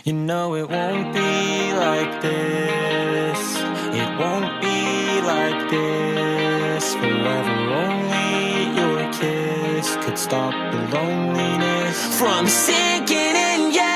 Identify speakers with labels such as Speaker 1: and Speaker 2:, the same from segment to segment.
Speaker 1: You know it won't be like this. It won't be like this forever. Only your kiss could stop the loneliness from sinking in, yeah.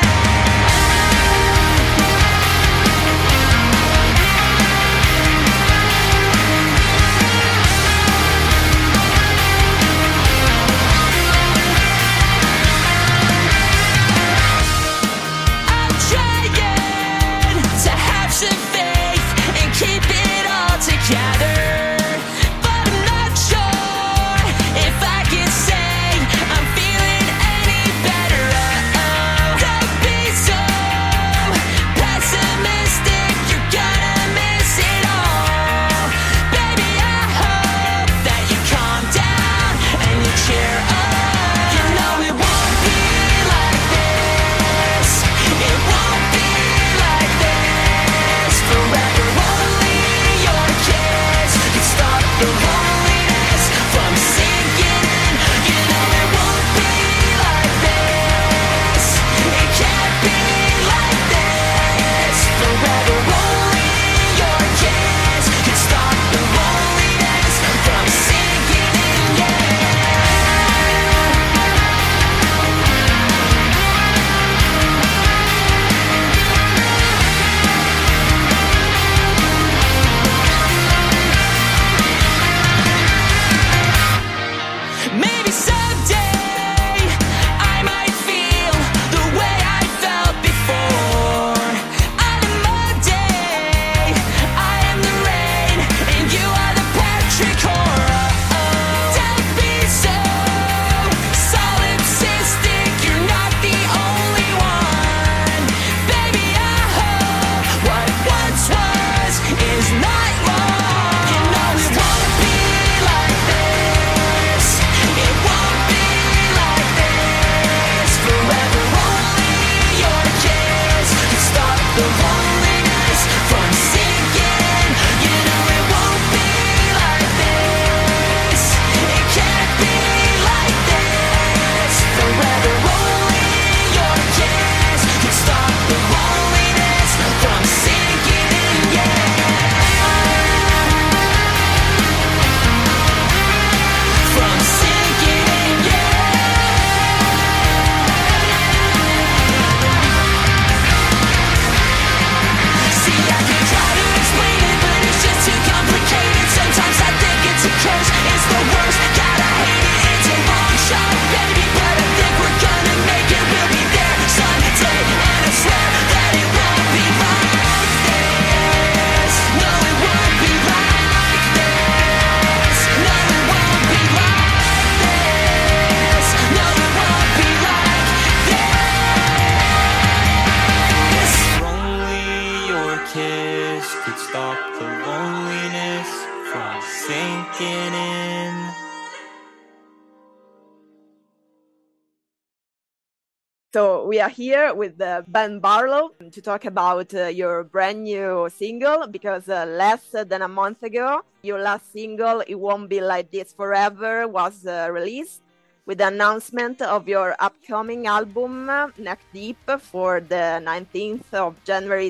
Speaker 2: So we are here with Ben Barlow to talk about your brand new single, because less than a month ago, your last single, It Won't Be Like This Forever, was released with the announcement of your upcoming album, Neck Deep, for the 19th of January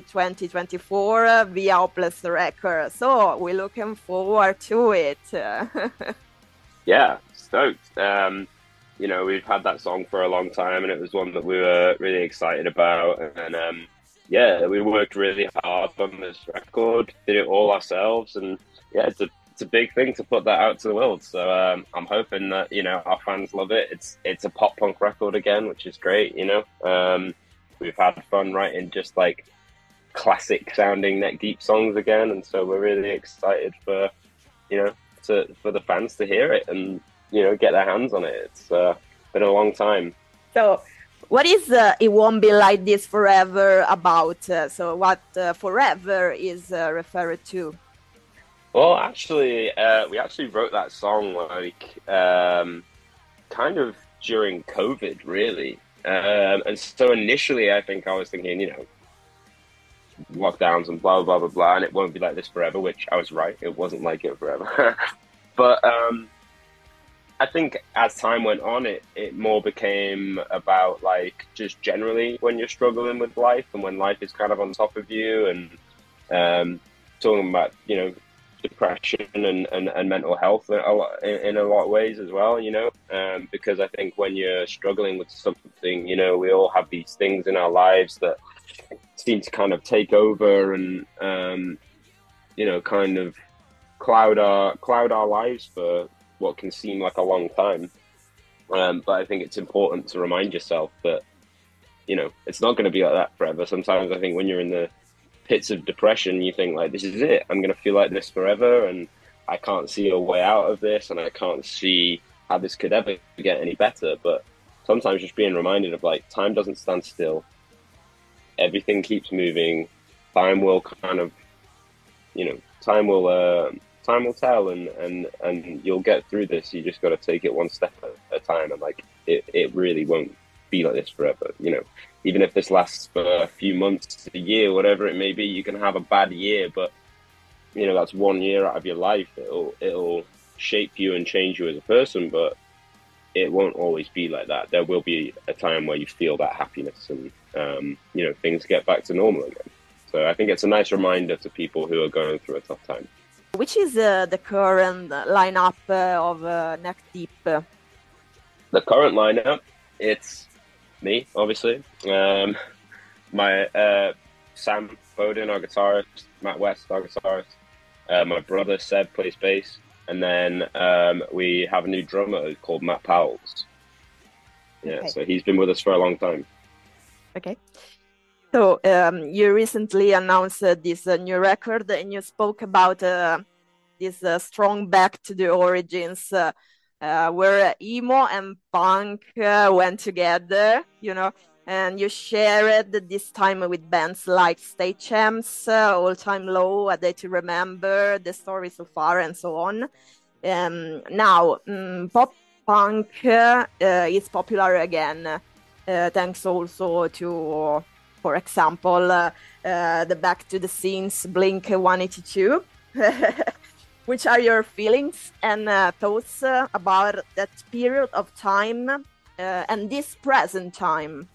Speaker 2: 2024 via Hopeless Records. So we're looking forward to it.
Speaker 3: Yeah, stoked. You know, we've had that song for a long time, and it was one that we were really excited about. And yeah, we worked really hard on this record, did it all ourselves, and yeah, it's a big thing to put that out to the world. So I'm hoping that, you know, our fans love it. It's a pop punk record again, which is great. You know, we've had fun writing just like classic sounding Neck Deep songs again, and so we're really excited for, you know, for the fans to hear it and, you know, get their hands on it. It's been a long time.
Speaker 2: So what is It Won't Be Like This Forever about? So what forever is referred to?
Speaker 3: Well, actually, we actually wrote that song like kind of during COVID, really. And so initially, I think I was thinking, you know, lockdowns and blah, blah, blah, blah, and it won't be like this forever, which I was right. It wasn't like it forever. But I think as time went on, it more became about like just generally when you're struggling with life and when life is kind of on top of you, and talking about, you know, depression and mental health in a lot of ways as well, you know, because I think when you're struggling with something, you know, we all have these things in our lives that seem to kind of take over and, you know, kind of cloud our lives for what can seem like a long time. But I think it's important to remind yourself that, you know, it's not going to be like that forever. Sometimes I think when you're in the pits of depression, you think like, this is it. I'm going to feel like this forever, and I can't see a way out of this, and I can't see how this could ever get any better. But sometimes just being reminded of like, time doesn't stand still. Everything keeps moving. Time will kind of, you know, time will tell, and you'll get through this. You just got to take it one step at a time, and like it really won't be like this forever. You know, even if this lasts for a few months, a year, whatever it may be, you can have a bad year, but you know, that's 1 year out of your life. It'll shape you and change you as a person, but it won't always be like that. There will be a time where you feel that happiness, and you know, things get back to normal again. So I think it's a nice reminder to people who are going through a tough time.
Speaker 2: Which is the current lineup of Neck Deep?
Speaker 3: The current lineup, it's me, obviously. My Sam Bowden, our guitarist, Matt West, our guitarist. My brother Seb plays bass, and then we have a new drummer called Matt Powells. Yeah, okay. So he's been with us for a long time.
Speaker 2: Okay. So you recently announced this new record, and you spoke about this strong back to the origins, where emo and punk went together, you know, and you shared this time with bands like State Champs, All Time Low, A Day to Remember, The Story So Far, and so on. Now, pop punk is popular again, thanks also to, for example, the Back to the Scenes Blink 182. Which are your feelings and thoughts about that period of time and this present time?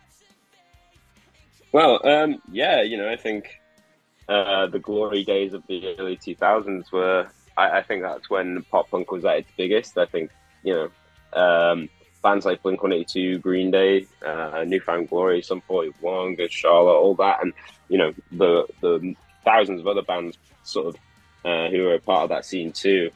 Speaker 3: Well, yeah, you know, I think the glory days of the early 2000s were, I think that's when pop punk was at its biggest. I think, you know, bands like Blink-182, Green Day, New Found Glory, Sum 41, Good Charlotte, all that, and, you know, the thousands of other bands sort of who were a part of that scene too.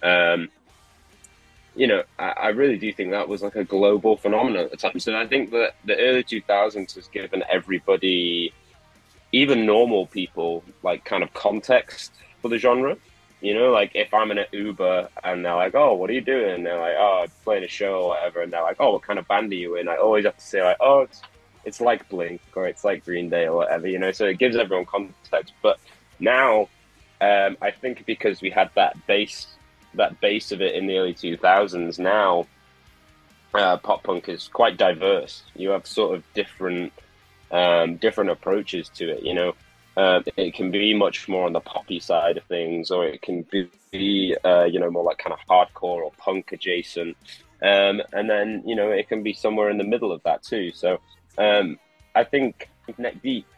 Speaker 3: You know, I really do think that was like a global phenomenon at the time. So I think that the early 2000s has given everybody, even normal people, like kind of context for the genre. You know, like if I'm in an Uber and they're like, oh, what are you doing? And they're like, oh, I'm playing a show or whatever. And they're like, oh, what kind of band are you in? I always have to say like, oh, it's like Blink or it's like Green Day or whatever, you know, so it gives everyone context. But now, I think because we had that base of it in the early 2000s, now pop punk is quite diverse. You have sort of different approaches to it, you know. It can be much more on the poppy side of things, or it can be you know, more like kind of hardcore or punk adjacent, and then, you know, it can be somewhere in the middle of that too. So I think Neck Deep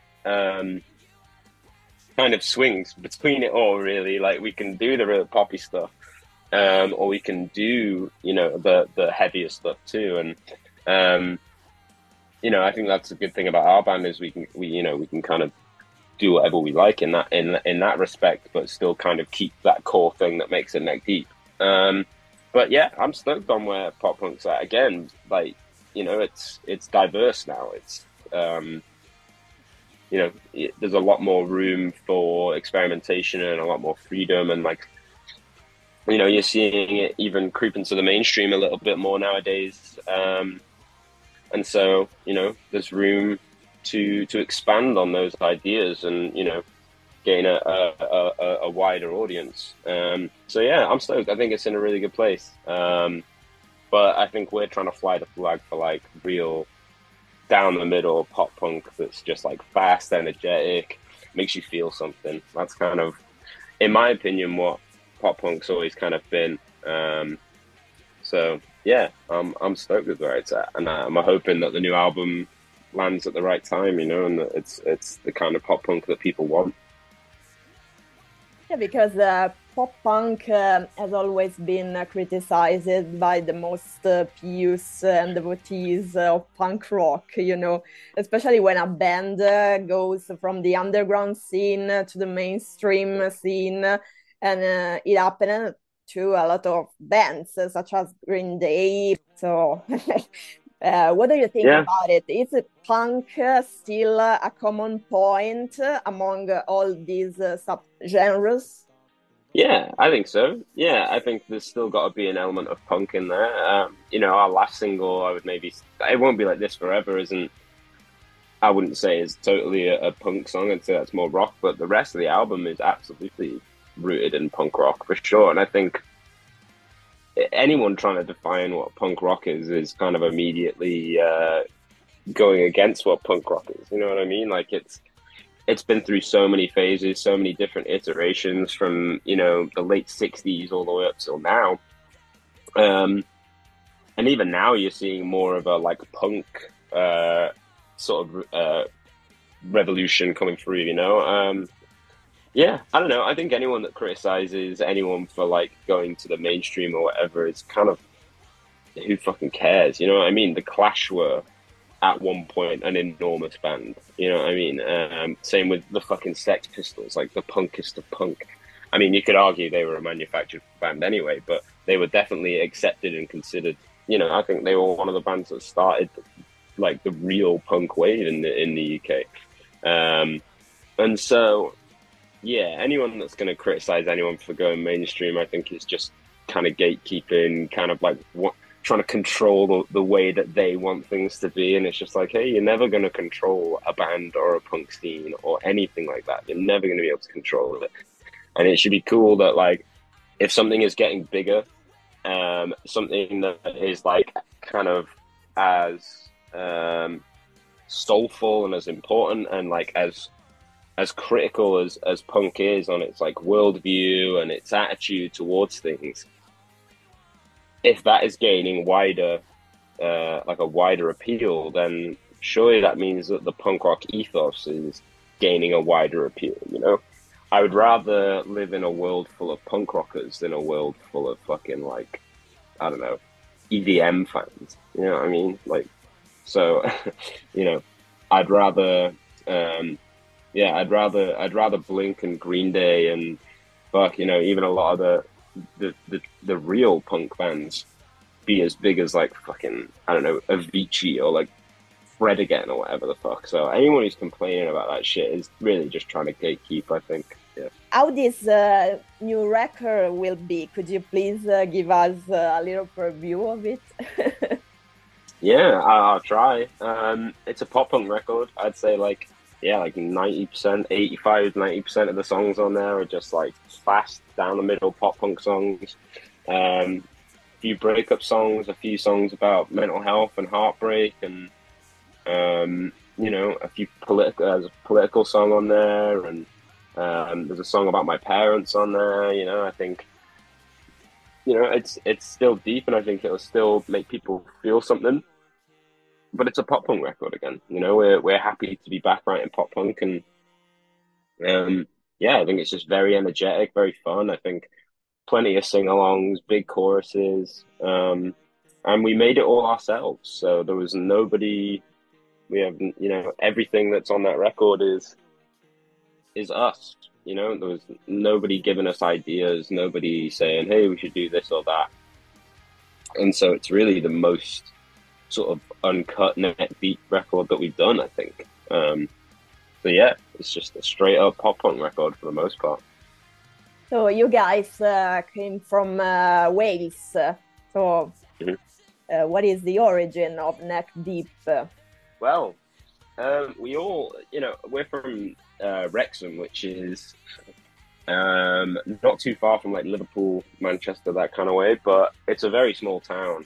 Speaker 3: kind of swings between it all, really. Like, we can do the real poppy stuff, or we can do, you know, the heavier stuff too. And you know, I think that's a good thing about our band is we can kind of do whatever we like in that respect, but still kind of keep that core thing that makes it Neck Deep. But yeah, I'm stoked on where pop punk's at. Again, like, you know, it's diverse now. It's you know, there's a lot more room for experimentation and a lot more freedom, and like, you know, you're seeing it even creep into the mainstream a little bit more nowadays. And so, you know, there's room to expand on those ideas and, you know, gain a wider audience. So yeah, I'm stoked. I think it's in a really good place. But I think we're trying to fly the flag for like real down the middle pop punk that's just like fast, energetic, makes you feel something. That's kind of, in my opinion, what pop punk's always kind of been. So yeah, I'm stoked with where it's at, and I'm hoping that the new album lands at the right time, and that it's the kind of pop punk that people want.
Speaker 2: Yeah, because pop punk has always been criticized by the most pious and devotees of punk rock, especially when a band goes from the underground scene to the mainstream scene. And it happened to a lot of bands, such as Green Day. So, what do you think
Speaker 3: Yeah,
Speaker 2: about it? Is punk still a common point among all these subgenres?
Speaker 3: yeah, I think so. Yeah, I think there's still got to be an element of punk in there. Our last single, I would maybe, it won't be like this forever, isn't, I wouldn't say is totally a punk song. I'd say that's more rock, but the rest of the album is absolutely rooted in punk rock for sure. And I think anyone trying to define what punk rock is kind of immediately going against what punk rock is. You know what I mean? Like it's been through so many phases, so many different iterations from the late '60s all the way up till now. And even now, you're seeing more of a like punk sort of revolution coming through. Yeah, I don't know. I think anyone that criticizes anyone for like going to the mainstream or whatever is kind of, who fucking cares? You know what I mean? The Clash were at one point an enormous band. You know what I mean? Same with the fucking Sex Pistols, like the punkest of punk. I mean, you could argue they were a manufactured band anyway, but they were definitely accepted and considered. I think they were one of the bands that started like the real punk wave in the UK. And so, yeah, anyone that's going to criticize anyone for going mainstream, I think is just kind of gatekeeping, kind of like trying to control the way that they want things to be. And it's just like, hey, you're never going to control a band or a punk scene or anything like that. You're never going to be able to control it. And it should be cool that, like, if something is getting bigger, something that is like kind of as soulful and as important and like as critical as punk is on its like worldview and its attitude towards things, if that is gaining like a wider appeal, then surely that means that the punk rock ethos is gaining a wider appeal. I would rather live in a world full of punk rockers than a world full of fucking like, I don't know, EDM fans. You know what I mean? Like, so, I'd rather, I'd rather Blink and Green Day and even a lot of the real punk bands be as big as like fucking, I don't know, Avicii or like Fred again or whatever the fuck. So anyone who's complaining about that shit is really just trying to gatekeep, I think. Yeah.
Speaker 2: How this new record will be? Could you please give us a little preview of it?
Speaker 3: Yeah, I'll try. It's a pop punk record. I'd say like 90%, 85, 90% of the songs on there are just like fast down the middle pop punk songs. A few breakup songs, a few songs about mental health and heartbreak, and a few there's a political song on there, and there's a song about my parents on there. I think it's still deep, and I think it'll still make people feel something. But it's a pop punk record again. We're happy to be back writing pop punk, and I think it's just very energetic, very fun. I think plenty of sing-alongs, big choruses, and we made it all ourselves. So there was nobody. We have everything that's on that record is us. There was nobody giving us ideas, nobody saying, "Hey, we should do this or that." And so it's really the most sort of uncut net beat record that we've done, I think. So yeah, it's just a straight up pop punk record for the most part.
Speaker 2: So you guys came from Wales. So what is the origin of Neck Deep?
Speaker 3: Well, we all, we're from Wrexham, which is not too far from like Liverpool, Manchester, that kind of way, but it's a very small town.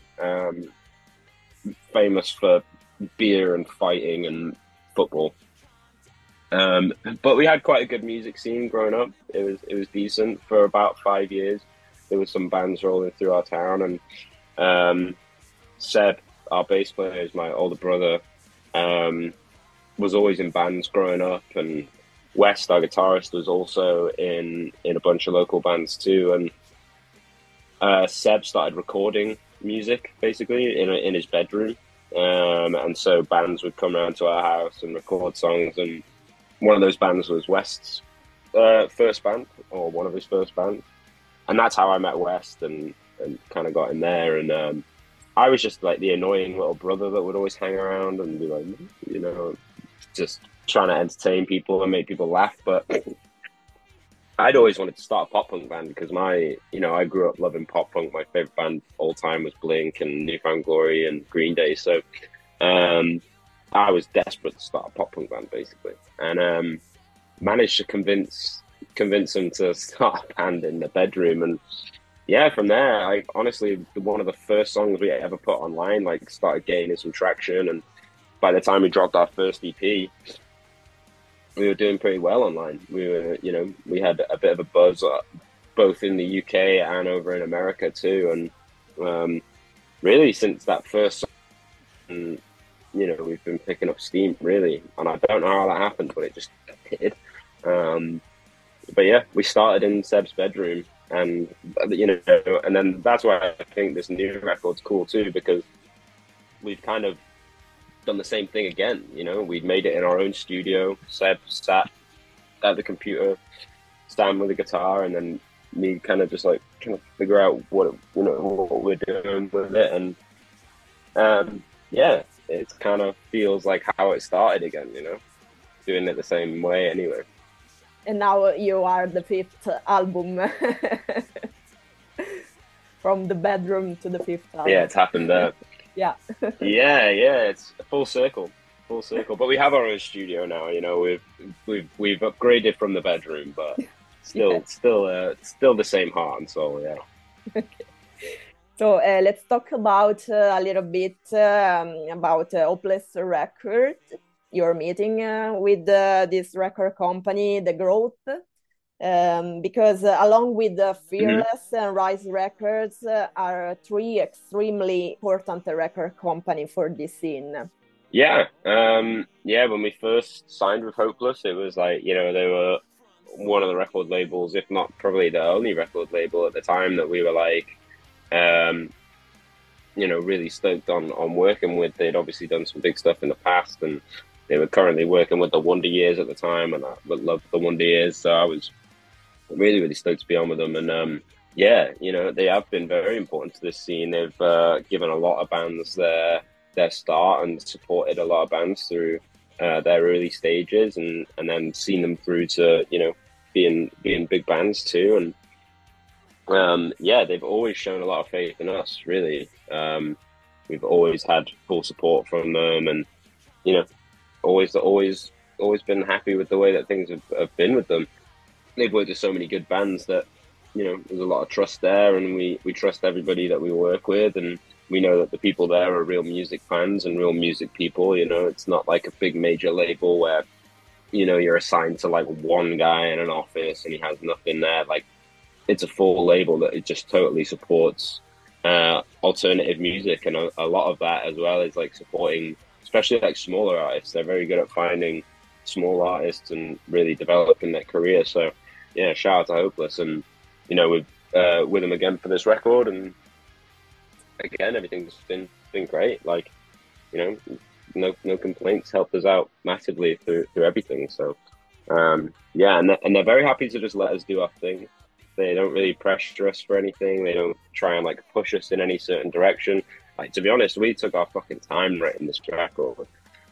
Speaker 3: Famous for beer and fighting and football. But we had quite a good music scene growing up. It was decent for about 5 years. There was some bands rolling through our town, and Seb, our bass player, is my older brother. Was always in bands growing up, and West, our guitarist, was also in a bunch of local bands too. And Seb started recording music basically in his bedroom, and so bands would come around to our house and record songs. And one of those bands was West's first band, or one of his first bands, and that's how I met West and kind of got in there. And I was just like the annoying little brother that would always hang around and be like, you know, just trying to entertain people and make people laugh. But I'd always wanted to start a pop punk band because I grew up loving pop punk. My favorite band of all time was Blink and New Found Glory and Green Day. So I was desperate to start a pop punk band basically, and managed to convince them to start a band in the bedroom. And yeah, from there, I honestly, one of the first songs we ever put online, like, started gaining some traction. And by the time we dropped our first EP, we were doing pretty well online. We had a bit of a buzz, both in the UK and over in America too. And really, since that first song, we've been picking up steam, really. And I don't know how that happened, but it just did. But yeah, we started in Seb's bedroom, and and then that's why I think this new record's cool too, because we've kind of done the same thing again. We'd made it in our own studio. Seb sat at the computer, Stan with the guitar, and then me kind of just like trying to figure out what we're doing with it. And yeah, it kind of feels like how it started again, doing it the same way anyway.
Speaker 2: And now you are the fifth album. From the bedroom to the fifth album.
Speaker 3: Yeah, it's happened there.
Speaker 2: Yeah.
Speaker 3: yeah, it's a full circle. But we have our own studio now. We've upgraded from the bedroom, but still the same heart and soul. Yeah.
Speaker 2: Okay. So let's talk about a little bit about Hopeless Record. Your meeting with this record company, The Growth, because along with Fearless and Rise Records are three extremely important record company for this scene.
Speaker 3: Yeah, when we first signed with Hopeless, it was like, they were one of the record labels, if not probably the only record label at the time that we were like, really stoked on working with. They'd obviously done some big stuff in the past, and they were currently working with the Wonder Years at the time, and I loved the Wonder Years, so I was really, really stoked to be on with them. And they have been very important to this scene. They've given a lot of bands their start and supported a lot of bands through their early stages, and then seen them through to being big bands too. And they've always shown a lot of faith in us. Really, we've always had full support from them, and always been happy with the way that things have been with them. They've worked with so many good bands that, there's a lot of trust there, and we trust everybody that we work with, and we know that the people there are real music fans and real music people. It's not like a big major label where, you're assigned to like one guy in an office and he has nothing there. Like, it's a full label that it just totally supports alternative music, and a lot of that as well is like supporting, especially like smaller artists. They're very good at finding small artists and really developing their career. So yeah, shout out to Hopeless, and we're with them again for this record, and again everything's been great. Like, no complaints. Helped us out massively through everything. So and they're very happy to just let us do our thing. They don't really pressure us for anything. They don't try and like push us in any certain direction. Like, to be honest, we took our fucking time writing this record,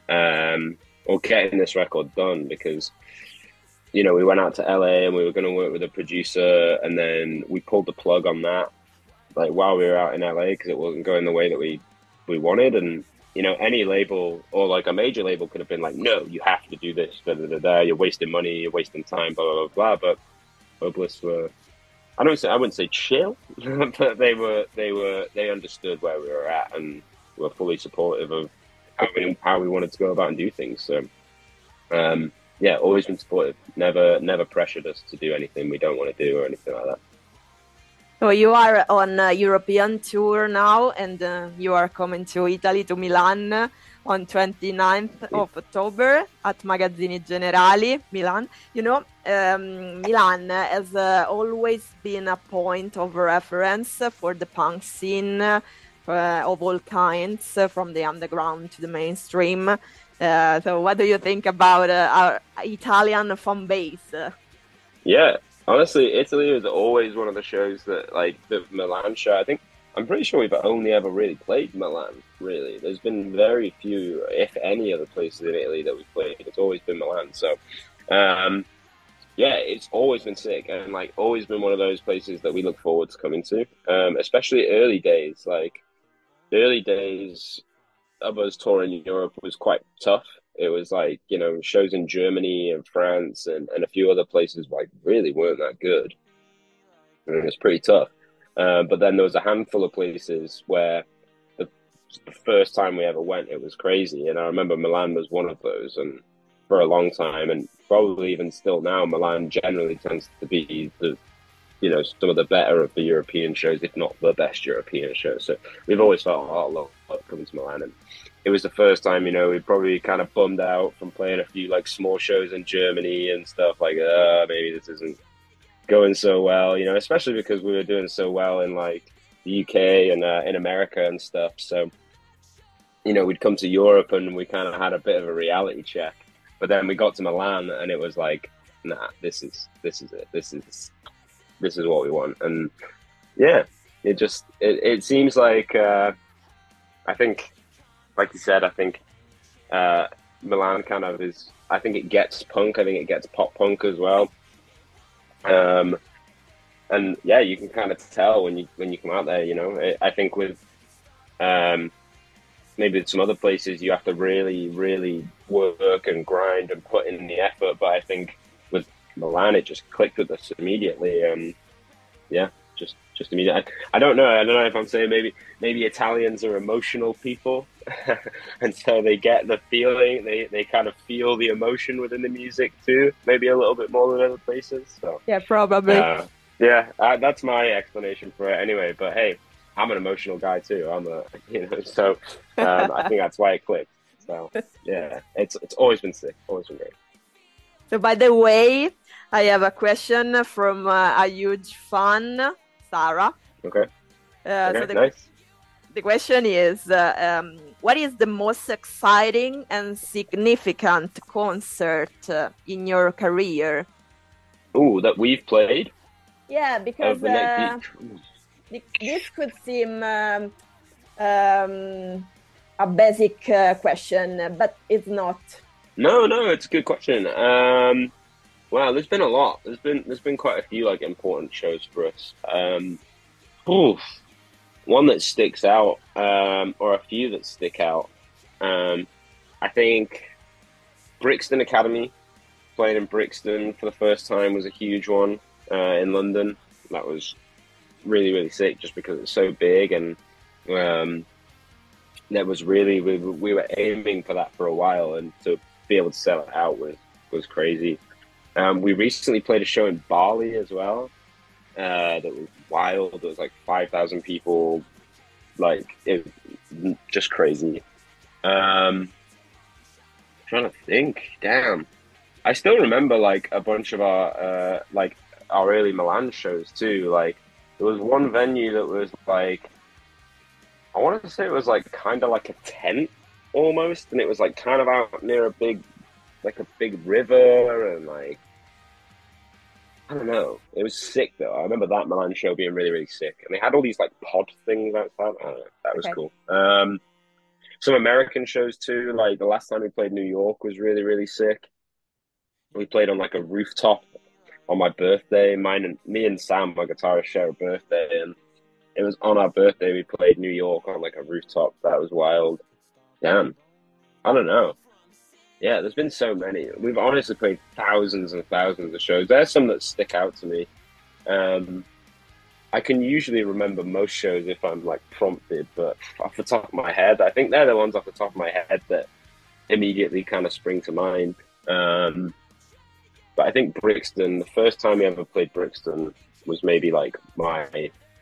Speaker 3: or getting this record done, because, we went out to LA and we were going to work with a producer, and then we pulled the plug on that, like, while we were out in LA, because it wasn't going the way that we wanted. And, any label or like a major label could have been like, no, you have to do this, you're wasting money, you're wasting time, blah, blah, blah, blah. But Hopeless were, I wouldn't say chill, but they understood where we were at and were fully supportive of how we wanted to go about and do things. So, always been supportive. Never pressured us to do anything we don't want to do or anything like that.
Speaker 2: So you are on a European tour now, and you are coming to Italy, to Milan, on 29th of October at Magazzini Generali, Milan. You know, Milan has always been a point of reference for the punk scene of all kinds, from the underground to the mainstream. So what do you think about our Italian fan base?
Speaker 3: Yeah, honestly, Italy was always one of the shows that, like the Milan show. I'm pretty sure we've only ever really played Milan. Really, there's been very few, if any, other places in Italy that we've played. It's always been Milan. So, um, yeah, it's always been sick, and like always been one of those places that we look forward to coming to. Especially early days, like the early days of us touring Europe was quite tough. It was like, shows in Germany and France and a few other places like really weren't that good. And it was pretty tough. But then there was a handful of places where the, the first time we ever went, it was crazy. And I remember Milan was one of those. And for a long time, and probably even still now, Milan generally tends to be some of the better of the European shows, if not the best European show. So we've always felt a lot coming to Milan. And it was the first time, we probably kind of bummed out from playing a few like small shows in Germany and stuff like, maybe this isn't going so well, especially because we were doing so well in like the UK and in America and stuff. So, we'd come to Europe and we kind of had a bit of a reality check. But then we got to Milan and it was like, nah, this is it. This is what we want. And yeah, it seems like, I think, like you said, Milan kind of is, I think it gets punk. I think it gets pop punk as well. And yeah, you can kind of tell when you come out there, I think with, maybe some other places you have to really, really work and grind and put in the effort. But I think with Milan, it just clicked with us immediately. Yeah, just immediately. I don't know if I'm saying maybe Italians are emotional people, and so they get the feeling. They kind of feel the emotion within the music too. Maybe a little bit more than other places. So
Speaker 2: yeah, probably.
Speaker 3: That's my explanation for it. Anyway, but hey, I'm an emotional guy too. So I think that's why it clicked. So yeah, it's always been sick. Always been great.
Speaker 2: So by the way, I have a question from a huge fan, Sarah.
Speaker 3: Okay.
Speaker 2: So
Speaker 3: nice.
Speaker 2: The question is, what is the most exciting and significant concert in your career?
Speaker 3: Ooh, that we've played?
Speaker 2: Yeah, because this could seem a basic question, but it's not.
Speaker 3: No, it's a good question. Wow, there's been a lot. There's been quite a few like important shows for us. One that sticks out, or a few that stick out. I think Brixton Academy, playing in Brixton for the first time, was a huge one in London. That was really, really sick, just because it's so big, and that was really we were aiming for that for a while, and to be able to sell it out was crazy. We recently played a show in Bali as well. That was wild. It was like 5,000 people. Like, it just crazy. Trying to think. Damn. I still remember like a bunch of our early Milan shows too. Like, there was one venue that was like, I wanted to say it was like kind of like a tent almost, and it was like kind of out near a big river, and like, I don't know. It was sick though. I remember that Milan show being really, really sick, and they had all these like pod things outside. I don't know. That was cool. Some American shows too. Like the last time we played New York was really, really sick. We played on like a rooftop on my birthday. Me and Sam, my guitarist, share a birthday, and it was on our birthday. We played New York on like a rooftop. That was wild. Damn. I don't know. Yeah, there's been so many. We've honestly played thousands and thousands of shows. There's some that stick out to me. I can usually remember most shows if I'm like prompted, but off the top of my head, I think they're the ones off the top of my head that immediately kind of spring to mind. But I think Brixton, the first time we ever played Brixton was maybe like my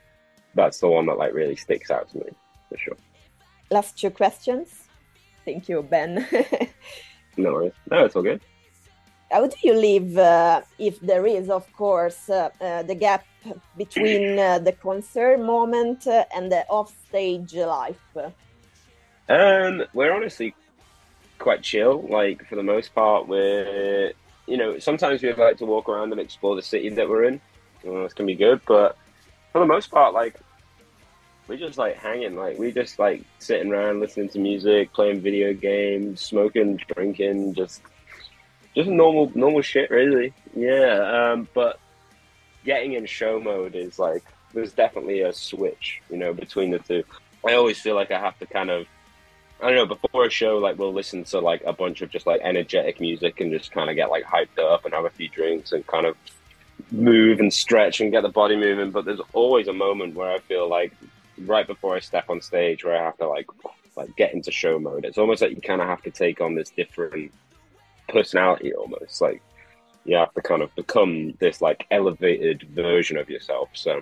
Speaker 3: that's the one that like really sticks out to me for sure.
Speaker 2: Last two questions. Thank you, Ben.
Speaker 3: No worries. No, it's all good.
Speaker 2: How do you live, if there is, of course, the gap between the concert moment and the offstage life?
Speaker 3: We're honestly quite chill. Like for the most part, sometimes we like to walk around and explore the city that we're in. This can be good, but for the most part, like we just like hanging, like we just like sitting around listening to music, playing video games, smoking, drinking, just normal shit, really. Yeah. But getting in show mode is like there's definitely a switch, between the two. I always feel like I have to kind of I don't know, before a show, like we'll listen to like a bunch of just like energetic music and just kind of get like hyped up and have a few drinks and kind of move and stretch and get the body moving. But there's always a moment where I feel like right before I step on stage where I have to like get into show mode. It's almost like you kind of have to take on this different personality almost. Like you have to kind of become this like elevated version of yourself. So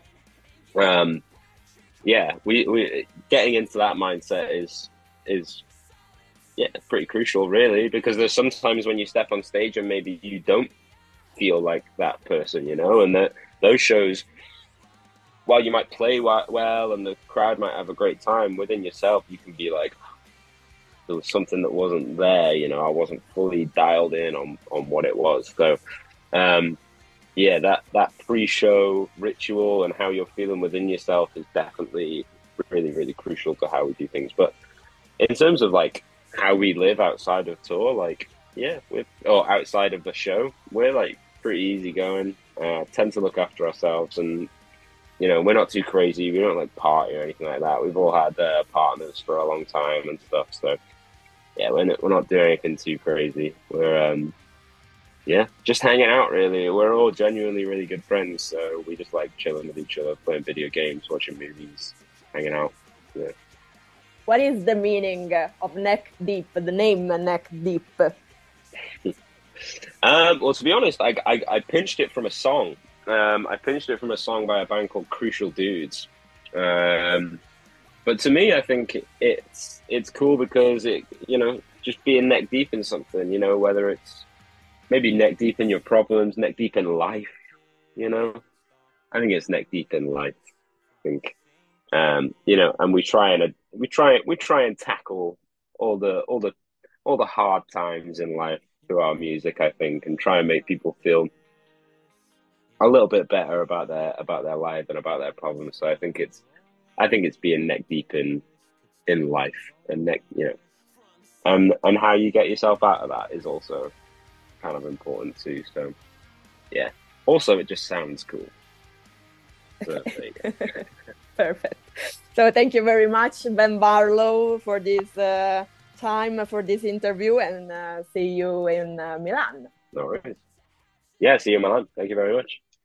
Speaker 3: yeah, we getting into that mindset is yeah, pretty crucial really, because there's sometimes when you step on stage and maybe you don't feel like that person, and that those shows, while you might play well and the crowd might have a great time, within yourself you can be like, there was something that wasn't there, I wasn't fully dialed in on what it was. So yeah, that pre-show ritual and how you're feeling within yourself is definitely really, really crucial to how we do things. But in terms of like how we live outside of tour, like yeah, or outside of the show, we're like pretty easygoing. Tend to look after ourselves, and we're not too crazy. We don't like party or anything like that. We've all had partners for a long time and stuff, so yeah, we're not doing anything too crazy. We're yeah, just hanging out really. We're all genuinely really good friends, so we just like chilling with each other, playing video games, watching movies, hanging out. Yeah.
Speaker 2: What is the meaning of Neck Deep, the name Neck Deep?
Speaker 3: Well, to be honest, I pinched it from a song. I pinched it from a song by a band called Crucial Dudes. But to me, I think it's cool because just being neck deep in something, whether it's maybe neck deep in your problems, neck deep in life, I think it's neck deep in life. I think, and we try and tackle all the hard times in life through our music, I think, and try and make people feel a little bit better about their life and about their problems. So I think it's being neck deep in life and and how you get yourself out of that is also kind of important too. So yeah. Also, it just sounds cool. So, there you go.
Speaker 2: Perfect. So thank you very much, Ben Barlow, for this time for this interview, and see you in Milan.
Speaker 3: No worries. Yeah, see you in Milan. Thank you very much.